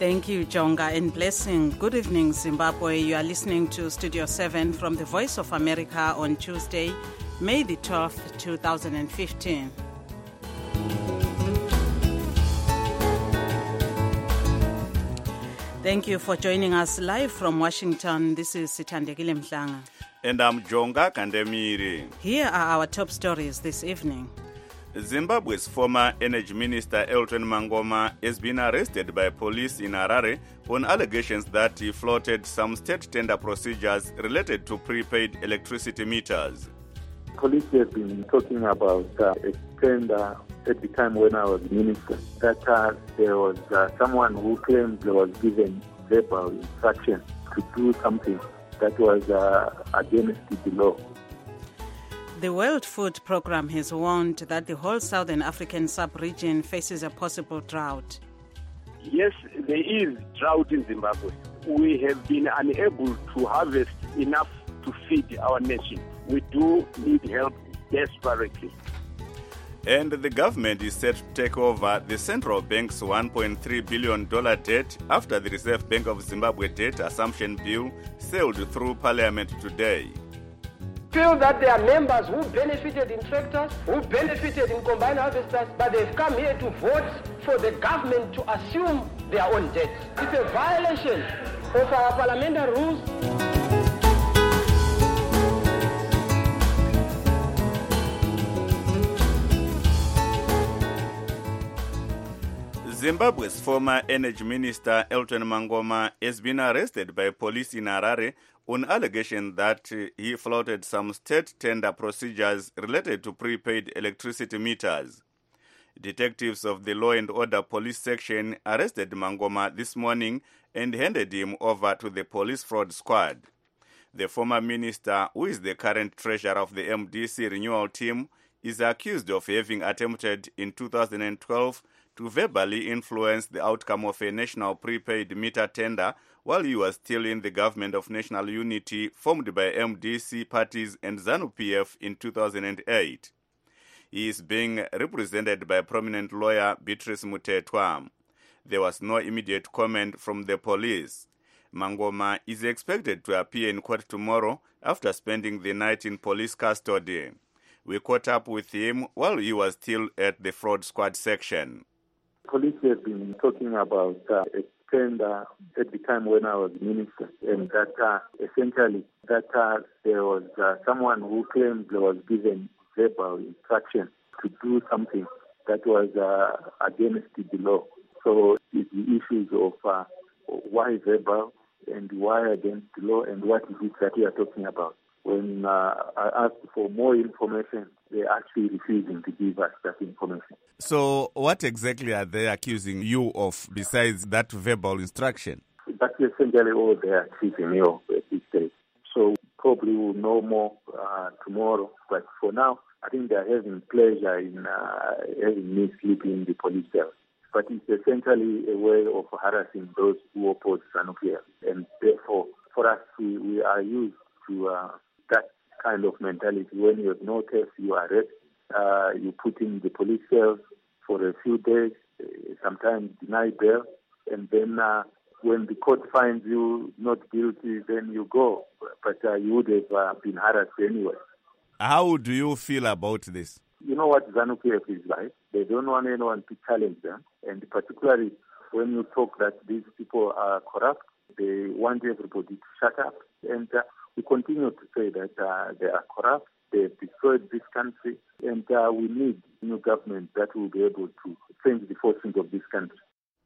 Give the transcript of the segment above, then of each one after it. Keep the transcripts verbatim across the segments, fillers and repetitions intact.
Thank you, Jonga, and blessing. Good evening, Zimbabwe. You are listening to Studio seven from the Voice of America on Tuesday, May the twelfth, two thousand fifteen. Thank you for joining us live from Washington. This is Sithandekile Mhlanga. And I'm Jonga Kandemiri. Here are our top stories this evening. Zimbabwe's former energy minister Elton Mangoma has been arrested by police in Harare on allegations that he flouted some state tender procedures related to prepaid electricity meters. Police have been talking about uh, a tender at the time when I was minister, that uh, there was uh, someone who claimed there was given verbal instruction to do something that was uh, against the law. The World Food Programme has warned that the whole Southern African sub-region faces a possible drought. Yes, there is drought in Zimbabwe. We have been unable to harvest enough to feed our nation. We do need help desperately. And the government is set to take over the central bank's one point three billion dollars debt after the Reserve Bank of Zimbabwe debt assumption bill sailed through Parliament today. Feel that there are members who benefited in tractors, who benefited in combined harvesters, but they've come here to vote for the government to assume their own debt. It's a violation of our parliamentary rules. Zimbabwe's former energy minister Elton Mangoma has been arrested by police in Harare on allegation that he flouted some state tender procedures related to prepaid electricity meters. Detectives of the Law and Order Police Section arrested Mangoma this morning and handed him over to the Police Fraud Squad. The former minister, who is the current treasurer of the M D C renewal team, is accused of having attempted in two thousand twelve to verbally influence the outcome of a national prepaid meter tender while he was still in the Government of National Unity formed by M D C parties and ZANU-P F in two thousand eight. He is being represented by prominent lawyer Beatrice Mutetwa. There was no immediate comment from the police. Mangoma is expected to appear in court tomorrow after spending the night in police custody. We caught up with him while he was still at the fraud squad section. Police have been talking about uh, a tender at the time when I was minister, and that uh, essentially that uh, there was uh, someone who claimed there was given verbal instruction to do something that was uh, against the law. So it's the issues of uh, why verbal and why against the law and what is it that we are talking about. When uh, I asked for more information, they're actually refusing to give us that information. So what exactly are they accusing you of besides that verbal instruction? That's essentially all they're accusing me of at this stage. So probably we'll know more uh, tomorrow. But for now, I think they're having pleasure in uh, having me sleep in the police cell. But it's essentially a way of harassing those who oppose ZANU-P F. And therefore, for us, we, we are used to uh, that kind of mentality. When you have no case, you arrest, uh, you put in the police cells for a few days, uh, sometimes deny bail, and then uh, when the court finds you not guilty, then you go. But uh, you would have uh, been harassed anyway. How do you feel about this? You know what ZANU-P F is like. They don't want anyone to challenge them, and particularly when you talk that these people are corrupt, they want everybody to shut up. And uh, we continue to say that uh, they are corrupt, they have destroyed this country, and uh, we need a new government that will be able to change the fortunes of this country.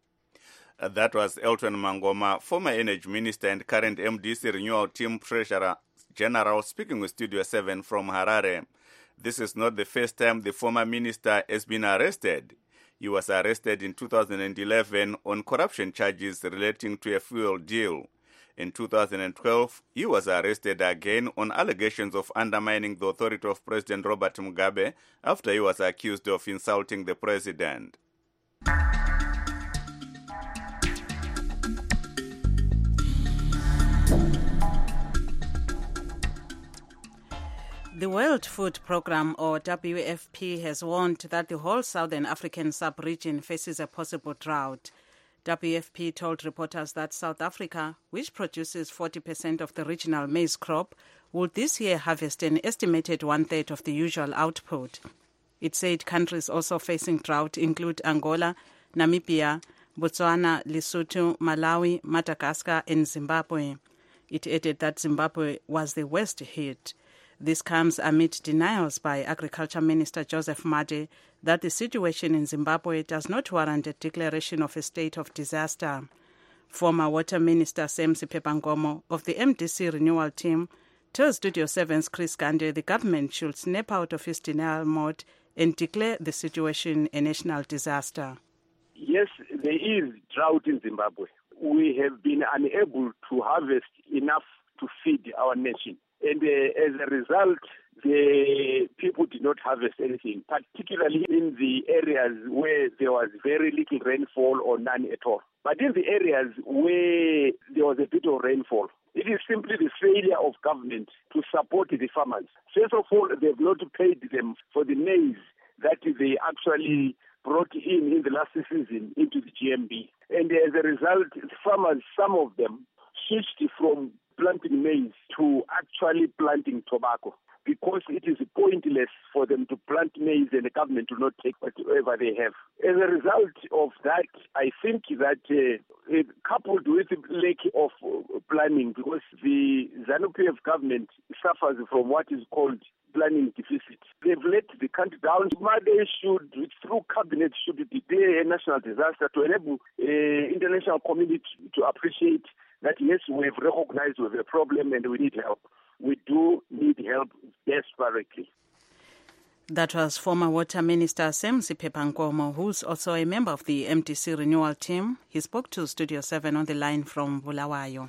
Uh, that was Elton Mangoma, former energy minister and current M D C renewal team treasurer general, speaking with Studio seven from Harare. This is not the first time the former minister has been arrested. He was arrested in two thousand eleven on corruption charges relating to a fuel deal. In two thousand twelve, he was arrested again on allegations of undermining the authority of President Robert Mugabe after he was accused of insulting the president. The World Food Programme, or W F P, has warned that the whole Southern African sub-region faces a possible drought. W F P told reporters that South Africa, which produces forty percent of the regional maize crop, will this year harvest an estimated one-third of the usual output. It said countries also facing drought include Angola, Namibia, Botswana, Lesotho, Malawi, Madagascar and Zimbabwe. It added that Zimbabwe was the worst hit. This comes amid denials by Agriculture Minister Joseph Made that the situation in Zimbabwe does not warrant a declaration of a state of disaster. Former Water Minister Sam Siphepangomo of the M D C renewal team tells Studio seven's Chris Gande the government should snap out of its denial mode and declare the situation a national disaster. Yes, there is drought in Zimbabwe. We have been unable to harvest enough to feed our nation. And uh, as a result, the people did not harvest anything, particularly in the areas where there was very little rainfall or none at all. But in the areas where there was a bit of rainfall, it is simply the failure of government to support the farmers. First of all, they have not paid them for the maize that they actually brought in in the last season into the G M B. And as a result, farmers, some of them, switched from planting maize to actually planting tobacco because it is pointless for them to plant maize and the government will not take whatever they have. As a result of that, I think that uh, coupled with the lack of planning, because the ZANU-P F government suffers from what is called planning deficit. They've let the country down. Made should, through cabinet, should declare a national disaster to enable the uh, international community to appreciate that, yes, we have recognized we have a problem and we need help. We do need help desperately. That was former Water Minister Sam Siphepangomo, who's also a member of the M D C renewal team. He spoke to Studio seven on the line from Bulawayo.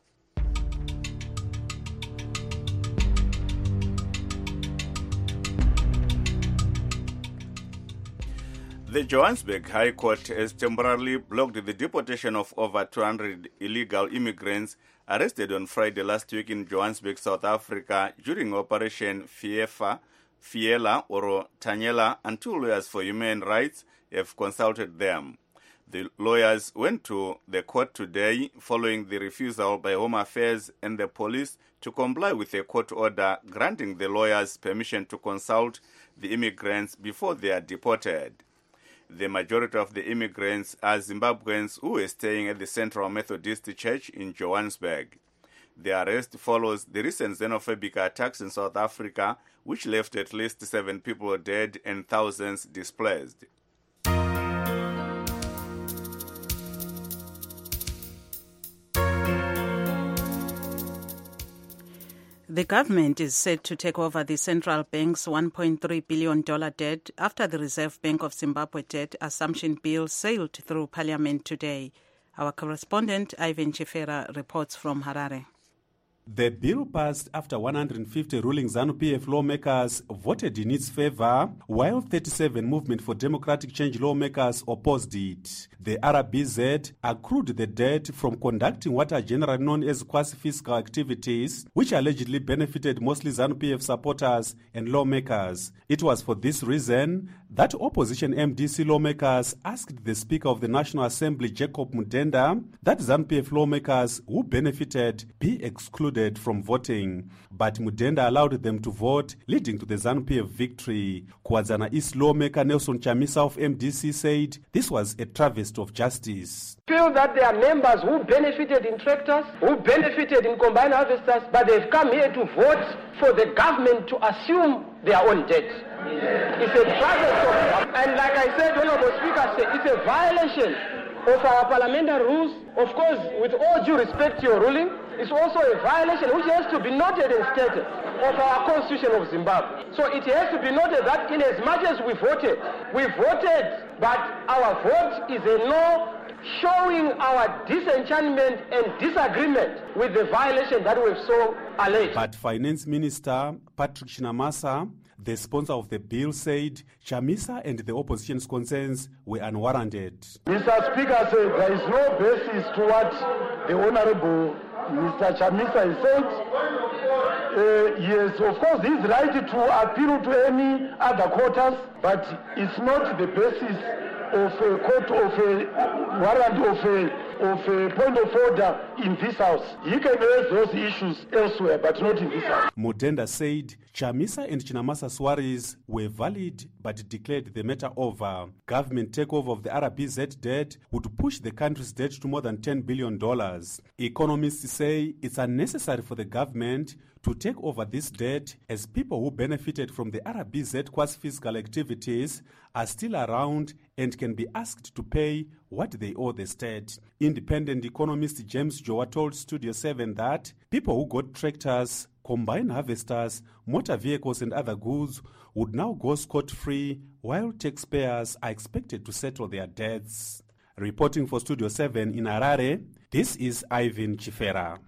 The Johannesburg High Court has temporarily blocked the deportation of over two hundred illegal immigrants arrested on Friday last week in Johannesburg, South Africa, during Operation Fiefa, Fiela or Tanyela, and two lawyers for human rights have consulted them. The lawyers went to the court today following the refusal by Home Affairs and the police to comply with a court order granting the lawyers permission to consult the immigrants before they are deported. The majority of the immigrants are Zimbabweans who were staying at the Central Methodist Church in Johannesburg. The arrest follows the recent xenophobic attacks in South Africa, which left at least seven people dead and thousands displaced. The government is set to take over the central bank's one point three billion dollars debt after the Reserve Bank of Zimbabwe debt assumption bill sailed through Parliament today. Our correspondent Ivan Chifera reports from Harare. The bill passed after one hundred fifty ruling ZANU-P F lawmakers voted in its favor, while thirty-seven Movement for Democratic Change lawmakers opposed it. The R B Z accrued the debt from conducting what are generally known as quasi-fiscal activities, which allegedly benefited mostly ZANU-P F supporters and lawmakers. It was for this reason that opposition M D C lawmakers asked the Speaker of the National Assembly, Jacob Mudenda, that ZANU-P F lawmakers who benefited be excluded from voting. But Mudenda allowed them to vote, leading to the ZANU-P F victory. Kwazana East lawmaker Nelson Chamisa of M D C said this was a travesty of justice. Feel that there are members who benefited in tractors, who benefited in combined harvesters, but they've come here to vote for the government to assume their own debt. Yeah. It's a travesty of, and like I said, Honorable Speaker, it's a violation of our parliamentary rules. Of course, with all due respect to your ruling, it's also a violation which has to be noted and stated of our Constitution of Zimbabwe. So it has to be noted that in as much as we voted, we voted, but our vote is a no, showing our disenchantment and disagreement with the violation that we've so alleged. But Finance Minister Patrick Shinamasa, the sponsor of the bill, said Chamisa and the opposition's concerns were unwarranted. Mister Speaker said there is no basis to what the Honorable Mister Chamisa has said. Uh, yes, of course, he's right to appeal to any other quarters, but it's not the basis of a court of a warrant of a of a point of order in this house. He can raise those issues elsewhere, but not in this house. Mutenda said Chamisa and Chinamasa Suarez were valid but declared the matter over. Government takeover of the R B Z debt would push the country's debt to more than ten billion dollars. Economists say it's unnecessary for the government to take over this debt as people who benefited from the R B Z quasi-fiscal activities are still around and can be asked to pay what they owe the state. Independent economist James Joa told Studio seven that people who got tractors, combine harvesters, motor vehicles and other goods would now go scot-free while taxpayers are expected to settle their debts. Reporting for Studio seven in Harare, this is Ivan Chifera.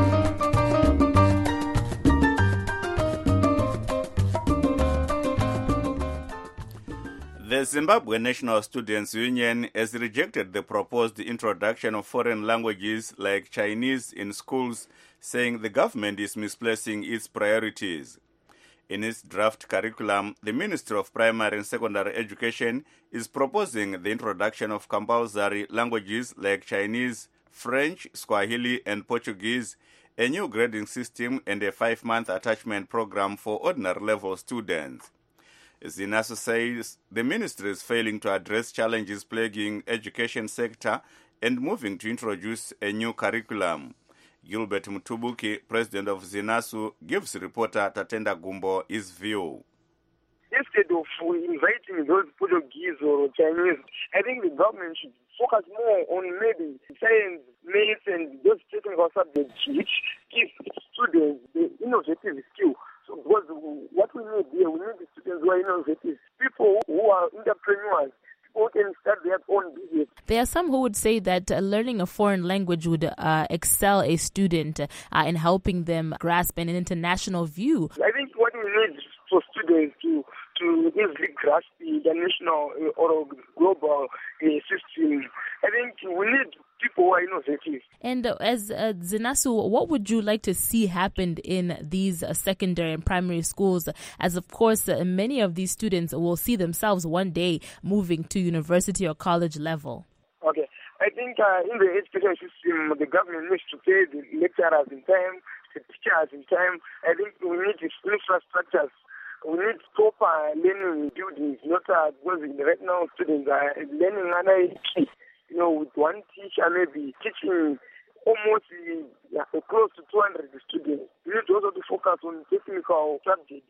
The Zimbabwe National Students Union has rejected the proposed introduction of foreign languages like Chinese in schools, saying the government is misplacing its priorities. In its draft curriculum, the Ministry of Primary and Secondary Education is proposing the introduction of compulsory languages like Chinese, French, Swahili, and Portuguese, a new grading system, and a five-month attachment program for ordinary-level students. ZINASU says the ministry is failing to address challenges plaguing education sector and moving to introduce a new curriculum. Gilbert Mutubuki, president of ZINASU, gives reporter Tatenda Gumbo his view. Instead of inviting those Portuguese or Chinese, I think the government should focus more on maybe science, maths, and those technical subjects which give students the innovative skill. So because what we need here, we need the students who are innovative, people who are entrepreneurs, people who can start their own business. There are some who would say that uh, learning a foreign language would uh, excel a student uh, in helping them grasp an international view. I think what we need for students to to easily grasp the international or global uh, system, I think we need people who are innovative. And uh, as uh, ZINASU, what would you like to see happen in these uh, secondary and primary schools? As of course, uh, many of these students will see themselves one day moving to university or college level. Okay. I think uh, in the education system, the government needs to pay the lecturers in time, the teachers in time. I think we need infrastructures. We need proper learning buildings, not uh, because right now students are learning under key. You know, with one teacher maybe teaching almost uh, close to two hundred students. We need also to focus on technical subjects.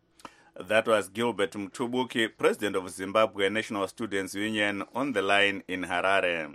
That was Gilbert Mutubuki, president of Zimbabwe National Students Union, on the line in Harare.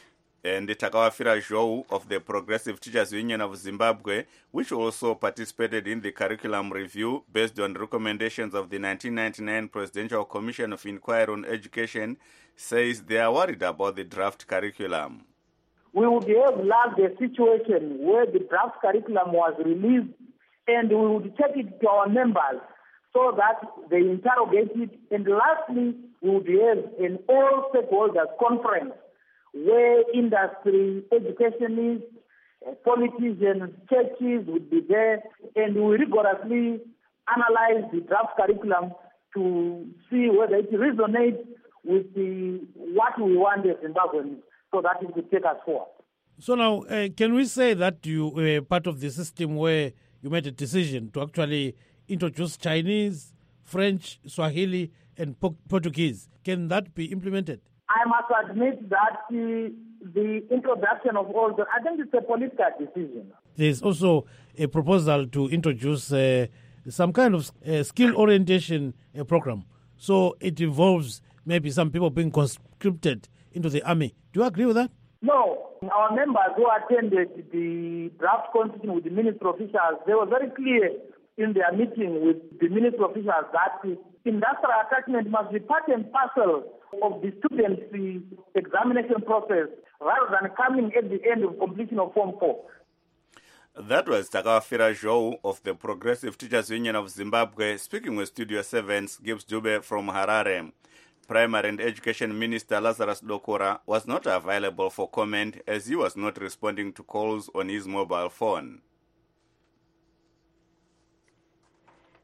And Takawafira Jou of the Progressive Teachers Union of Zimbabwe, which also participated in the curriculum review based on recommendations of the nineteen ninety-nine Presidential Commission of Inquiry on Education, says they are worried about the draft curriculum. We would have loved a situation where the draft curriculum was released and we would take it to our members so that they interrogate it. And lastly, we would have an all stakeholders conference where industry, educationists, politicians, churches would be there, and we rigorously analyze the draft curriculum to see whether it resonates with the, what we want as Zimbabweans, so that it could take us forward. So now, uh, can we say that you were part of the system where you made a decision to actually introduce Chinese, French, Swahili, and po- Portuguese? Can that be implemented? I must admit that the, the introduction of all the, I think it's a political decision. There's also a proposal to introduce uh, some kind of uh, skill orientation uh, program. So it involves maybe some people being conscripted into the army. Do you agree with that? No. Our members who attended the draft constitution with the ministry officials, they were very clear in their meeting with the ministry officials that the industrial attachment must be part and parcel of the students' examination process rather than coming at the end of completion of Form four. That was Takawafira Jou of the Progressive Teachers Union of Zimbabwe speaking with Studio seven's Gibbs Dube from Harare. Primary and Education Minister Lazarus Dokora was not available for comment as he was not responding to calls on his mobile phone.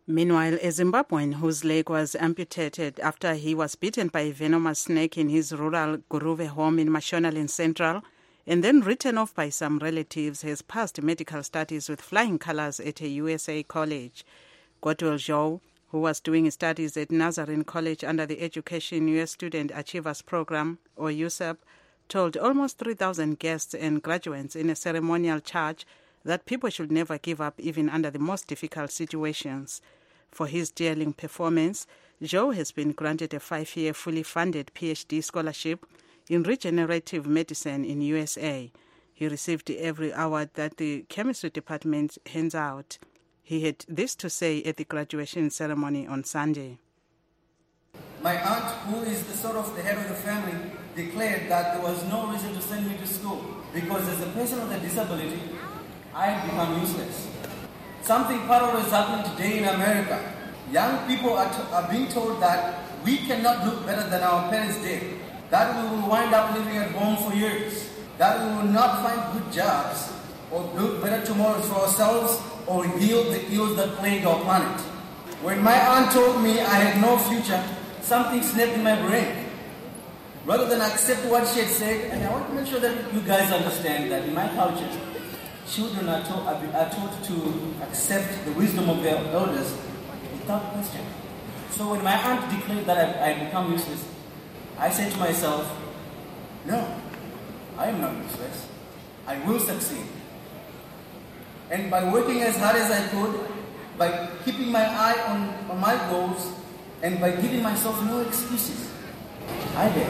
Meanwhile, a Zimbabwean whose leg was amputated after he was bitten by a venomous snake in his rural Guruve home in Mashonaland Central and then written off by some relatives has passed medical studies with flying colors at a U S A college. Godwell Zhou, who was doing his studies at Nazarene College under the Education U S Student Achievers Program, or U S A P, told almost three thousand guests and graduates in a ceremonial charge that people should never give up even under the most difficult situations. For his daring performance, Zhou has been granted a five-year fully funded P H D scholarship in regenerative medicine in U S A. He received every award that the chemistry department hands out. He had this to say at the graduation ceremony on Sunday. My aunt, who is the sort of the head of the family, declared that there was no reason to send me to school because as a person with a disability, I had become useless. Something parallel is happening today in America. Young people are, t- are being told that we cannot look better than our parents did, that we will wind up living at home for years, that we will not find good jobs or build better tomorrows for ourselves or heal the ills that plague our planet. When my aunt told me I had no future, something snapped in my brain. Rather than accept what she had said, and I want to make sure that you guys understand that in my culture, children are taught, are taught to accept the wisdom of their elders without question. So when my aunt declared that I had become useless, I said to myself, no, I am not useless. I will succeed. And by working as hard as I could, by keeping my eye on, on my goals, and by giving myself no excuses, I did.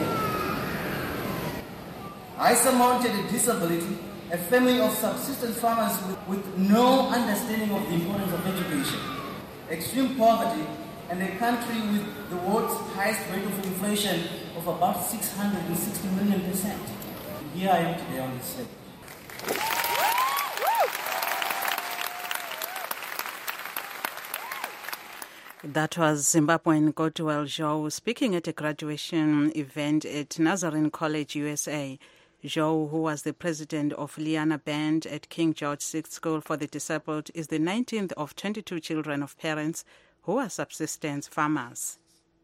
I surmounted a disability, a family of subsistence farmers with, with no understanding of the importance of education, extreme poverty, and a country with the world's highest rate of inflation of about six hundred sixty million percent. Here I am today on this stage. That was Zimbabwean Godwell Zhou speaking at a graduation event at Nazarene College, U S A. Zhou, who was the president of Liana Band at King George the Sixth School for the Disabled, is the nineteenth of twenty-two children of parents who are subsistence farmers.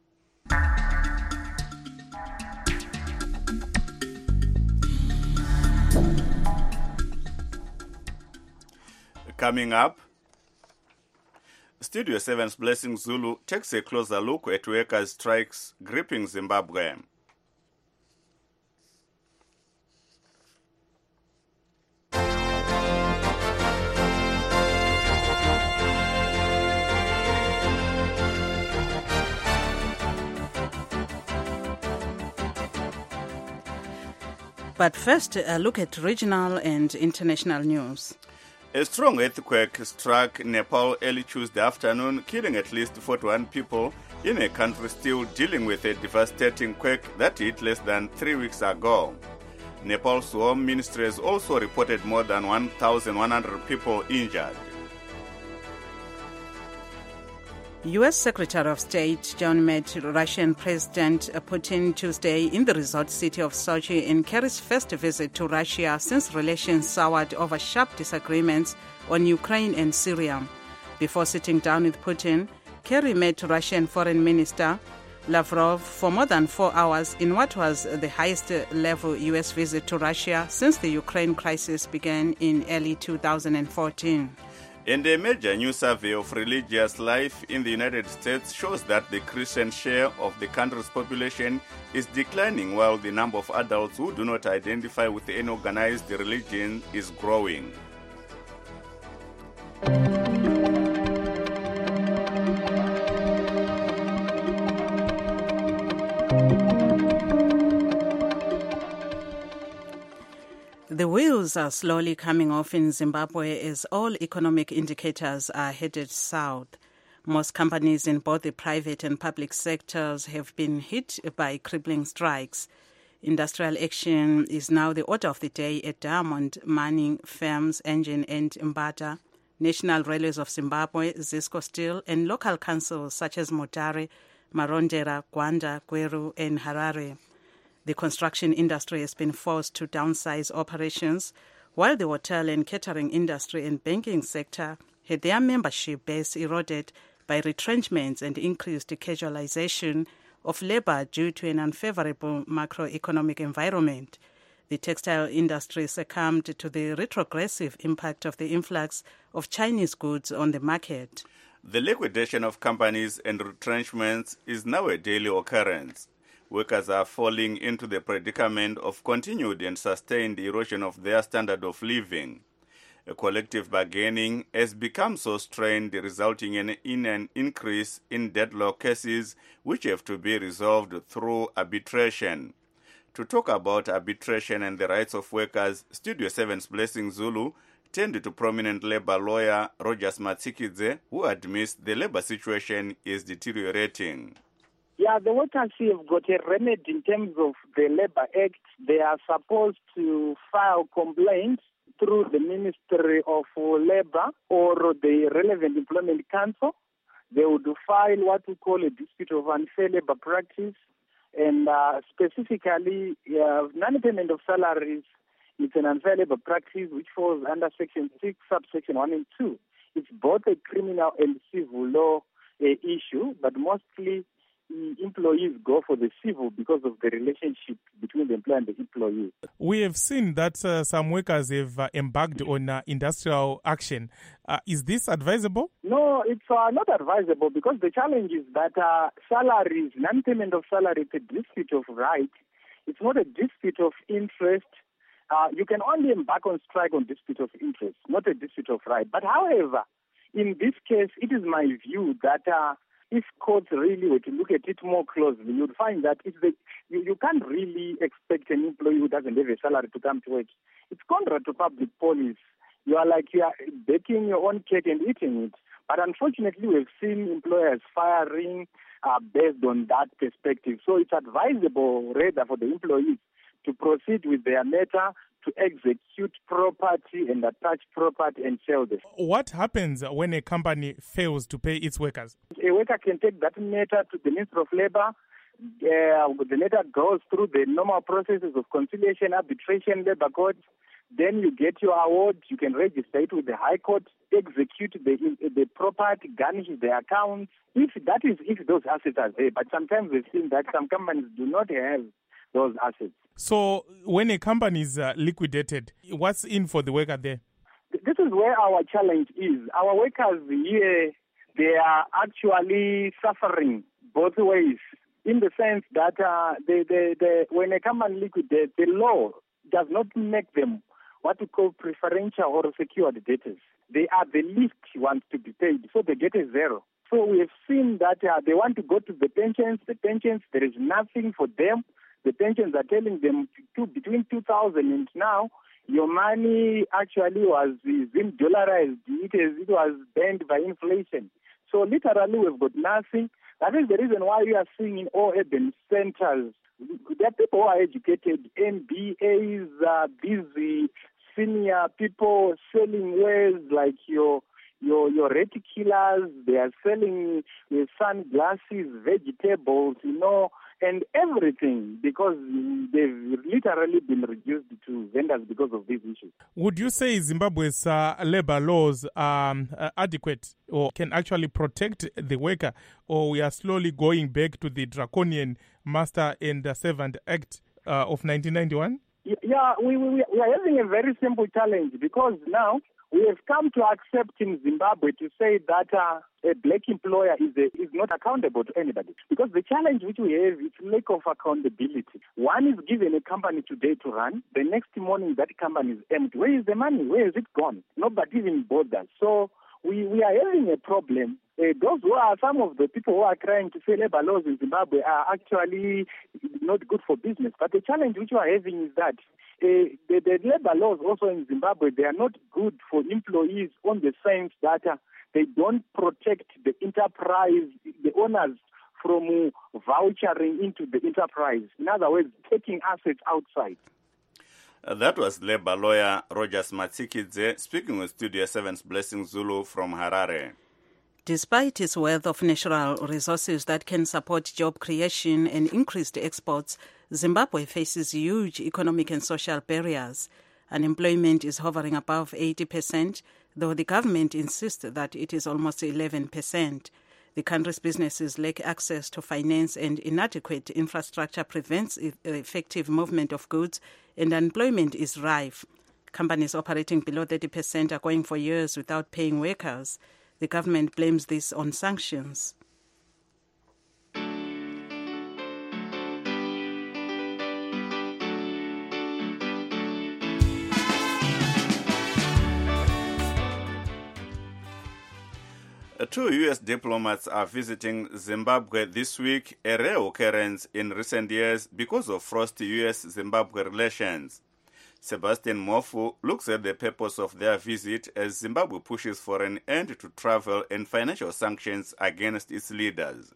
Coming up, Studio seven's Blessing Zulu takes a closer look at workers' strikes gripping Zimbabwe. But first, a look at regional and international news. A strong earthquake struck Nepal early Tuesday afternoon, killing at least forty-one people in a country still dealing with a devastating quake that hit less than three weeks ago. Nepal's Home Ministry has also reported more than one thousand one hundred people injured. U S Secretary of State John met Russian President Putin Tuesday in the resort city of Sochi in Kerry's first visit to Russia since relations soured over sharp disagreements on Ukraine and Syria. Before sitting down with Putin, Kerry met Russian Foreign Minister Lavrov for more than four hours in what was the highest-level U S visit to Russia since the Ukraine crisis began in early two thousand fourteen. And a major new survey of religious life in the United States shows that the Christian share of the country's population is declining while the number of adults who do not identify with any organized religion is growing. The wheels are slowly coming off in Zimbabwe as all economic indicators are headed south. Most companies in both the private and public sectors have been hit by crippling strikes. Industrial action is now the order of the day at diamond mining firms Engen and Mbata, National Railways of Zimbabwe, Zisco Steel, and local councils such as Mutare, Marondera, Gwanda, Gweru, and Harare. The construction industry has been forced to downsize operations, while the hotel and catering industry and banking sector had their membership base eroded by retrenchments and increased casualization of labor due to an unfavorable macroeconomic environment. The textile industry succumbed to the retrogressive impact of the influx of Chinese goods on the market. The liquidation of companies and retrenchments is now a daily occurrence. Workers are falling into the predicament of continued and sustained erosion of their standard of living. A collective bargaining has become so strained, resulting in, in an increase in deadlock cases which have to be resolved through arbitration. To talk about arbitration and the rights of workers, Studio seven's Blessing Zulu turned to prominent labor lawyer Rogers Matsikidze, who admits the labor situation is deteriorating. Yeah, the workers have got a remedy in terms of the Labour Act. They are supposed to file complaints through the Ministry of Labour or the relevant employment council. They would file what we call a dispute of unfair labour practice, and uh, specifically uh, non-payment of salaries is an unfair labour practice which falls under Section six, subsection one and two. It's both a criminal and civil law uh, issue, but mostly employees go for the civil because of the relationship between the employer and the employee. We have seen that uh, some workers have uh, embarked on uh, industrial action. Uh, is this advisable? No, it's uh, not advisable because the challenge is that uh, salaries, non-payment of salary is a dispute of right. It's not a dispute of interest. Uh, you can only embark on strike on dispute of interest, not a dispute of right. But however, in this case, it is my view that uh, if courts really were to look at it more closely, you'd find that it's the, you, you can't really expect an employee who doesn't have a salary to come to work. It's contrary to public policy. You are like you are baking your own cake and eating it. But unfortunately, we've seen employers firing uh, based on that perspective. So it's advisable, rather, for the employees to proceed with their matter, to execute property and attach property and sell them. What happens when a company fails to pay its workers? A worker can take that matter to the Ministry of Labour. Uh, the matter goes through the normal processes of conciliation, arbitration, labour court. Then you get your award. You can register it with the High Court, execute the the property, garnish the accounts. If that is, if those assets are there. But sometimes we've seen that some companies do not have those assets. So when a company is uh, liquidated, what's in for the worker there? This is where our challenge is. Our workers here, they are actually suffering both ways, in the sense that uh, they, they, they, when a company liquidates, the law does not make them what we call preferential or secured debtors. They are the least ones to be paid, so they get a zero. So we have seen that uh, they want to go to the pensions. The pensions, there is nothing for them. The pensions are telling them to, between two thousand and now, your money actually was in dollarized. It, is, it was banned by inflation. So literally we've got nothing. That is the reason why we are seeing in all urban centers, there are people who are educated, M B As, uh, busy, senior people selling wares like your your your reticula's. They are selling uh, sunglasses, vegetables, you know, and everything, because they've literally been reduced to vendors because of these issues. Would you say Zimbabwe's uh, labor laws are um, uh, adequate or can actually protect the worker, or we are slowly going back to the draconian Master and Servant Act uh, of nineteen ninety-one? Yeah, we, we, we are having a very simple challenge, because now we have come to accept in Zimbabwe to say that uh, a black employer is a, is not accountable to anybody. Because the challenge which we have is lack of accountability. One is given a company today to run. The next morning that company is empty. Where is the money? Where is it gone? Nobody even bothers. So we, we are having a problem. Uh, those who are some of the people who are trying to say labor laws in Zimbabwe are actually not good for business. But the challenge which we are having is that uh, the, the labor laws also in Zimbabwe, they are not good for employees on the sense that uh, they don't protect the enterprise, the owners, from uh, vouchering into the enterprise. In other words, taking assets outside. Uh, that was labor lawyer Rogers Matsikidze speaking with Studio seven's Blessing Zulu from Harare. Despite its wealth of natural resources that can support job creation and increased exports, Zimbabwe faces huge economic and social barriers. Unemployment is hovering above eighty percent, though the government insists that it is almost eleven percent. The country's businesses lack access to finance, and inadequate infrastructure prevents effective movement of goods, and unemployment is rife. Companies operating below thirty percent are going for years without paying workers. The government blames this on sanctions. Two U S diplomats are visiting Zimbabwe this week, a rare occurrence in recent years because of frosty U S Zimbabwe relations. Sebastian Mofu looks at the purpose of their visit as Zimbabwe pushes for an end to travel and financial sanctions against its leaders.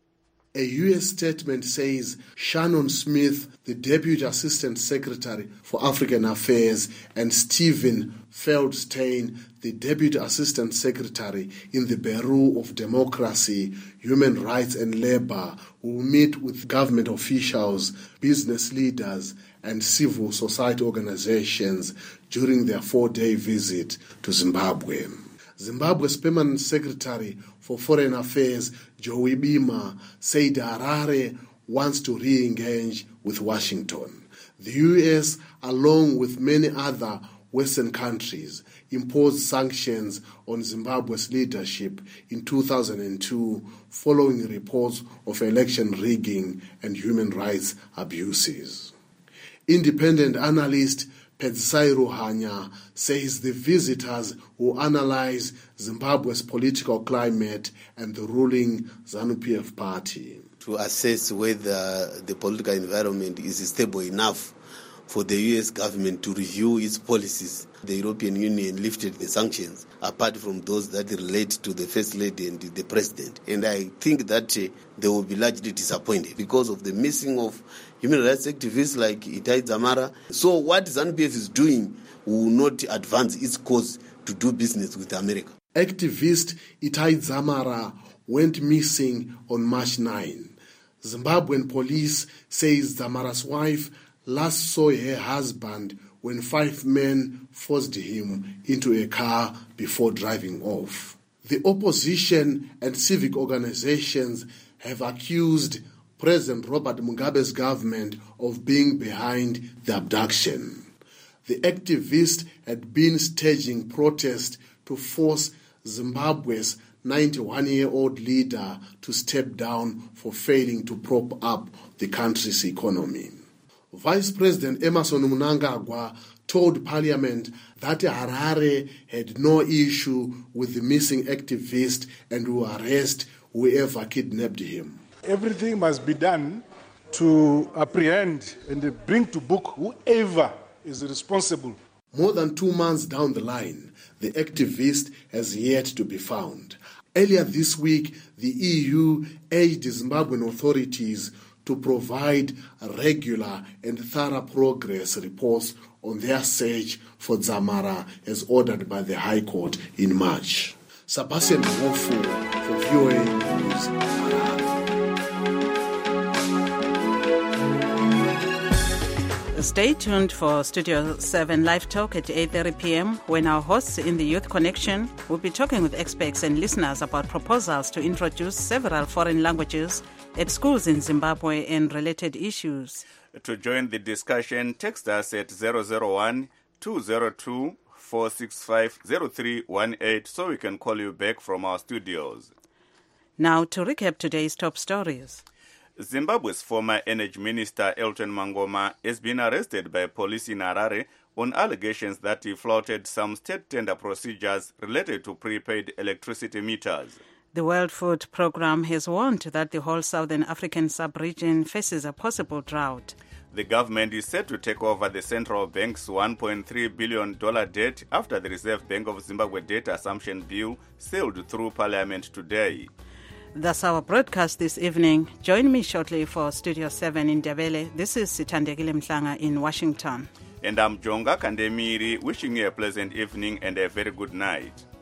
A U S statement says Shannon Smith, the Deputy Assistant Secretary for African Affairs, and Stephen Feldstein, the Deputy Assistant Secretary in the Bureau of Democracy, Human Rights and Labor, will meet with government officials, business leaders, and civil society organizations during their four-day visit to Zimbabwe. Zimbabwe's Permanent Secretary for Foreign Affairs, Joey Bima, said Harare wants to re-engage with Washington. The U S, along with many other Western countries, imposed sanctions on Zimbabwe's leadership in two thousand two following reports of election rigging and human rights abuses. Independent analyst Pedzisai Hanya says the visitors will analyze Zimbabwe's political climate and the ruling ZANU-P F party. To assess whether the political environment is stable enough for the U S government to review its policies. The European Union lifted the sanctions, apart from those that relate to the First Lady and the President. And I think that uh, they will be largely disappointed because of the missing of human rights activists like Itai Dzamara. So what ZANU-P F is doing will not advance its cause to do business with America. Activist Itai Dzamara went missing on March ninth. Zimbabwean police says Dzamara's wife last saw her husband when five men forced him into a car before driving off. The opposition and civic organizations have accused President Robert Mugabe's government of being behind the abduction. The activists had been staging protests to force Zimbabwe's ninety-one-year-old leader to step down for failing to prop up the country's economy. Vice President Emmerson Mnangagwa told Parliament that Harare had no issue with the missing activist and will arrest whoever kidnapped him. Everything must be done to apprehend and bring to book whoever is responsible. More than two months down the line, the activist has yet to be found. Earlier this week, the E U urged Zimbabwean authorities to provide regular and thorough progress reports on their search for Dzamara as ordered by the High Court in March. Sebastian Mofu for V O A News. Stay tuned for Studio seven Live Talk at eight thirty p.m. when our hosts in the Youth Connection will be talking with experts and listeners about proposals to introduce several foreign languages at schools in Zimbabwe and related issues. To join the discussion, text us at zero zero one, two zero two, four six five, zero three one eight so we can call you back from our studios. Now to recap today's top stories. Zimbabwe's former energy minister Elton Mangoma has been arrested by police in Harare on allegations that he flouted some state tender procedures related to prepaid electricity meters. The World Food Programme has warned that the whole Southern African sub-region faces a possible drought. The government is set to take over the central bank's one point three billion dollars debt after the Reserve Bank of Zimbabwe debt assumption bill sailed through Parliament today. That's our broadcast this evening. Join me shortly for Studio seven in Ndebele. This is Sithandekile Mhlanga in Washington. And I'm Jonga Kandemiri, wishing you a pleasant evening and a very good night.